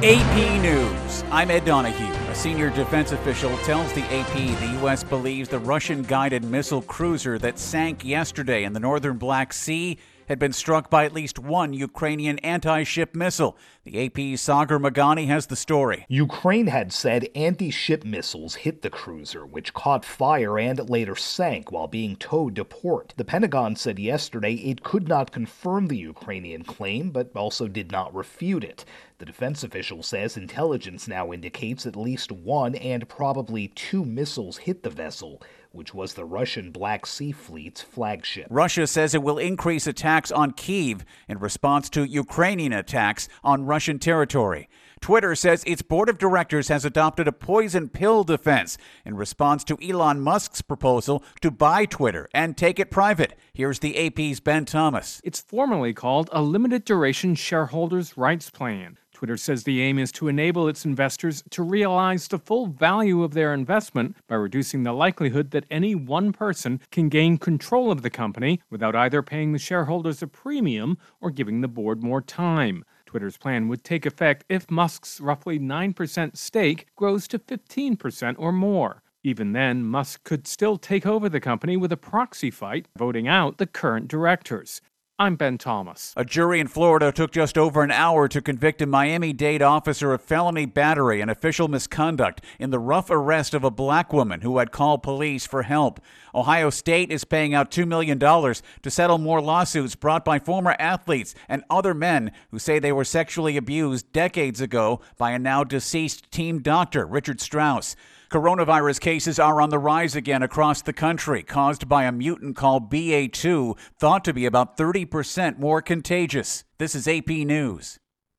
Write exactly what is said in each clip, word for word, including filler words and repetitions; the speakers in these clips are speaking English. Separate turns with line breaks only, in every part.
A P News. I'm Ed Donahue. A senior defense official tells the A P the U S believes the Russian-guided missile cruiser that sank yesterday in the northern Black Sea had been struck by at least one Ukrainian anti-ship missile. The A P's Sagar Meghani has the story.
Ukraine had said anti-ship missiles hit the cruiser, which caught fire and later sank while being towed to port. The Pentagon said yesterday it could not confirm the Ukrainian claim, but also did not refute it. The defense official says intelligence now indicates at least one and probably two missiles hit the vessel, which was the Russian Black Sea Fleet's flagship.
Russia says it will increase attacks on Kyiv in response to Ukrainian attacks on Russian territory. Twitter says its board of directors has adopted a poison pill defense in response to Elon Musk's proposal to buy Twitter and take it private. Here's the A P's Ben Thomas.
It's formally called a limited duration shareholders' rights plan. Twitter says the aim is to enable its investors to realize the full value of their investment by reducing the likelihood that any one person can gain control of the company without either paying the shareholders a premium or giving the board more time. Twitter's plan would take effect if Musk's roughly nine percent stake grows to fifteen percent or more. Even then, Musk could still take over the company with a proxy fight, voting out the current directors. I'm Ben Thomas.
A jury in Florida took just over an hour to convict a Miami-Dade officer of felony battery and official misconduct in the rough arrest of a black woman who had called police for help. Ohio State is paying out two million dollars to settle more lawsuits brought by former athletes and other men who say they were sexually abused decades ago by a now deceased team doctor, Richard Strauss. Coronavirus cases are on the rise again across the country, caused by a mutant called B A two, thought to be about thirty percent more contagious. This is A P News.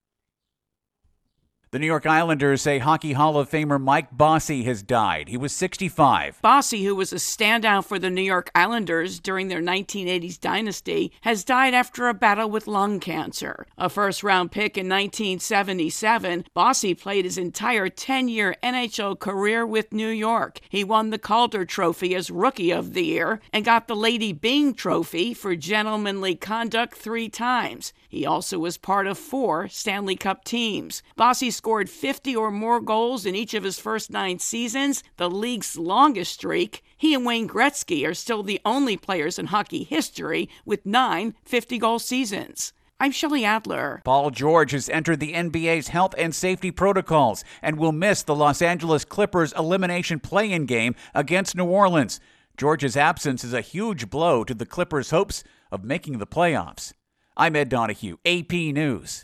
The New York Islanders say Hockey Hall of Famer Mike Bossy has died. He was sixty-five.
Bossy, who was a standout for the New York Islanders during their nineteen eighties dynasty, has died after a battle with lung cancer. A first-round pick in nineteen seventy-seven, Bossy played his entire ten-year N H L career with New York. He won the Calder Trophy as Rookie of the Year and got the Lady Byng Trophy for gentlemanly conduct three times. He also was part of four Stanley Cup teams. Bossy scored fifty or more goals in each of his first nine seasons, the league's longest streak. He and Wayne Gretzky are still the only players in hockey history with nine fifty-goal seasons. I'm Shelley Adler.
Paul George has entered the N B A's health and safety protocols and will miss the Los Angeles Clippers elimination play-in game against New Orleans. George's absence is a huge blow to the Clippers' hopes of making the playoffs. I'm Ed Donahue, A P News.